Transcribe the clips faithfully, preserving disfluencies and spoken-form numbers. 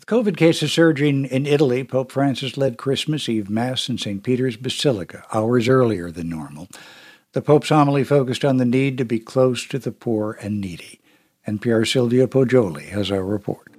COVID cases surging in Italy, Pope Francis led Christmas Eve Mass in Saint Peter's Basilica, hours earlier than normal. The Pope's homily focused on the need to be close to the poor and needy. N P R's Silvia Poggioli has our report.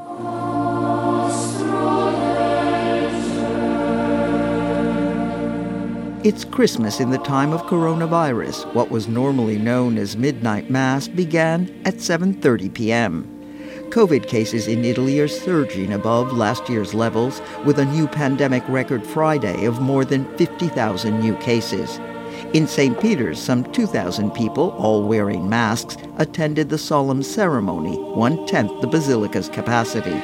It's Christmas in the time of coronavirus. What was normally known as midnight mass began at seven thirty p.m. COVID cases in Italy are surging above last year's levels, with a new pandemic record Friday of more than fifty thousand new cases. In Saint Peter's, some two thousand people, all wearing masks, attended the solemn ceremony, one-tenth the basilica's capacity.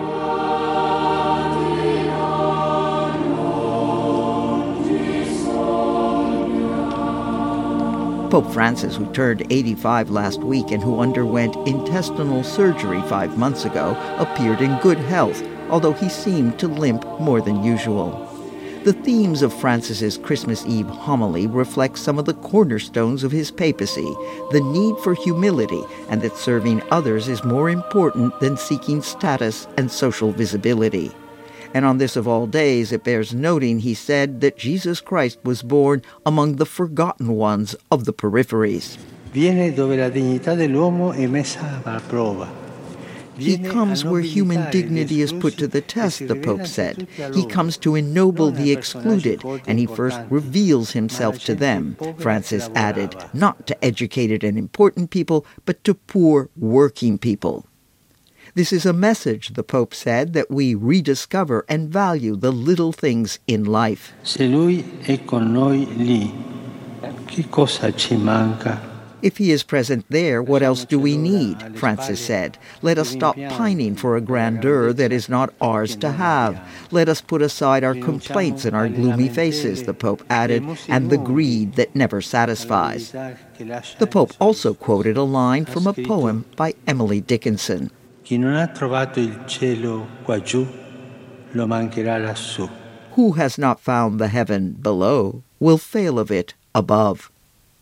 Pope Francis, who turned eighty-five last week and who underwent intestinal surgery five months ago, appeared in good health, although he seemed to limp more than usual. The themes of Francis's Christmas Eve homily reflect some of the cornerstones of his papacy, the need for humility, and that serving others is more important than seeking status and social visibility. And on this of all days, it bears noting, he said, that Jesus Christ was born among the forgotten ones of the peripheries. Viene dove la dignità dell'uomo è messa alla prova. He comes where human dignity is put to the test, the Pope said. He comes to ennoble the excluded, and he first reveals himself to them, Francis added, not to educated and important people, but to poor working people. This is a message, the Pope said, that we rediscover and value the little things in life. Se lui è con noi lì, che cosa ci manca? If he is present there, what else do we need? Francis said. Let us stop pining for a grandeur that is not ours to have. Let us put aside our complaints and our gloomy faces, the Pope added, and the greed that never satisfies. The Pope also quoted a line from a poem by Emily Dickinson. Chi non ha trovato il cielo qua giù, lo mancherà lassù. Who has not found the heaven below will fail of it above.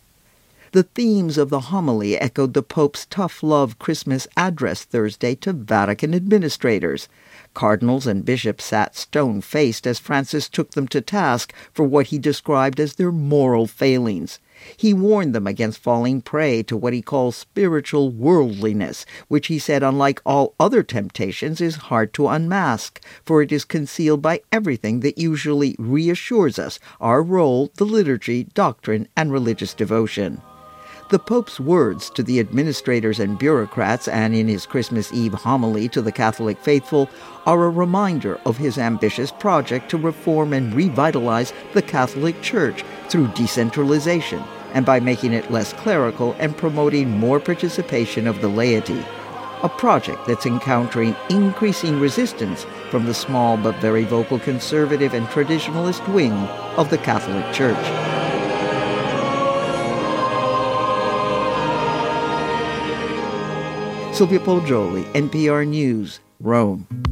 The themes of the homily echoed the Pope's tough love Christmas address Thursday to Vatican administrators. Cardinals and bishops sat stone-faced as Francis took them to task for what he described as their moral failings. He warned them against falling prey to what he calls spiritual worldliness, which he said, unlike all other temptations, is hard to unmask, for it is concealed by everything that usually reassures us, our role, the liturgy, doctrine, and religious devotion. The Pope's words to the administrators and bureaucrats, and in his Christmas Eve homily to the Catholic faithful, are a reminder of his ambitious project to reform and revitalize the Catholic Church through decentralization and by making it less clerical and promoting more participation of the laity. A project that's encountering increasing resistance from the small but very vocal conservative and traditionalist wing of the Catholic Church. Silvia Poggioli, N P R News, Rome.